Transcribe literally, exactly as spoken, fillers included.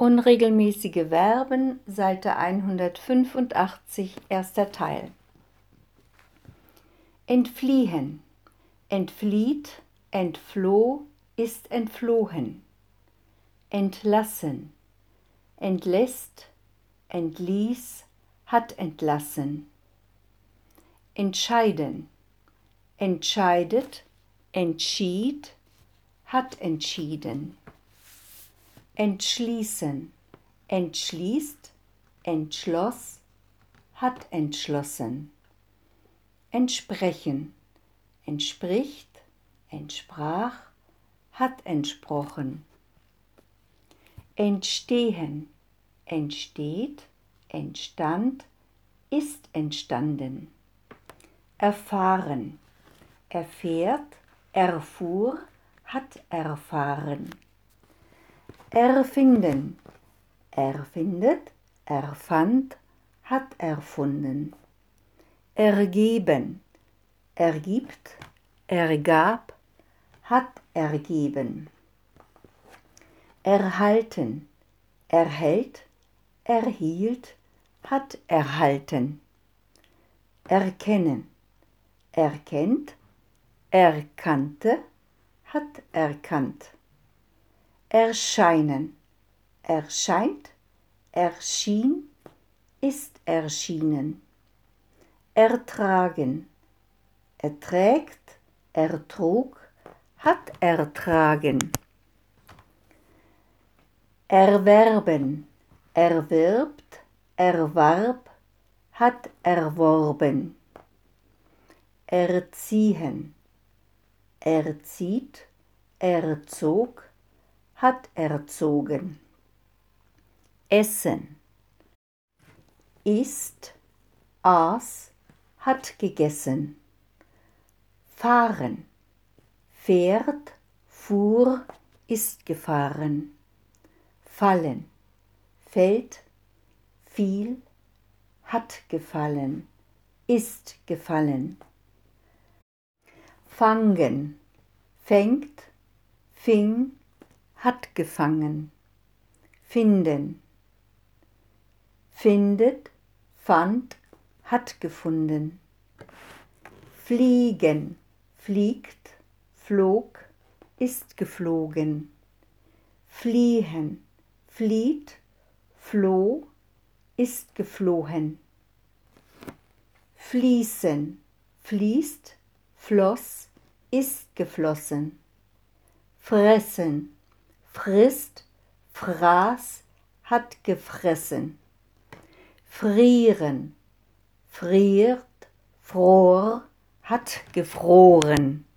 Unregelmäßige Verben, Seite hundertfünfundachtzig, erster Teil. Entfliehen, entflieht, entfloh, ist entflohen. Entlassen, entlässt, entließ, hat entlassen. Entscheiden, entscheidet, entschied, hat entschieden. Entschließen, entschließt, entschloss, hat entschlossen. Entsprechen, entspricht, entsprach, hat entsprochen. Entstehen, entsteht, entstand, ist entstanden. Erfahren, erfährt, erfuhr, hat erfahren. Erfinden, erfindet, erfand, hat erfunden. Ergeben, ergibt, ergab, hat ergeben. Erhalten, erhält, erhielt, hat erhalten. Erkennen, erkennt, erkannte, hat erkannt. Erscheinen, erscheint, erschien, ist erschienen. Ertragen, erträgt, ertrug, hat ertragen. Erwerben, erwirbt, erwarb, hat erworben. Erziehen, erzieht, erzog, hat erzogen. Essen, isst, aß, hat gegessen. Fahren, fährt, fuhr, ist gefahren. Fallen, fällt, fiel, hat gefallen, ist gefallen. Fangen, fängt, fing, hat gefangen. Finden, findet, fand, hat gefunden. Fliegen, fliegt, flog, ist geflogen. Fliehen, flieht, floh, ist geflohen. Fließen, fließt, floss, ist geflossen. Fressen, frisst, fraß, hat gefressen. Frieren, friert, fror, hat gefroren.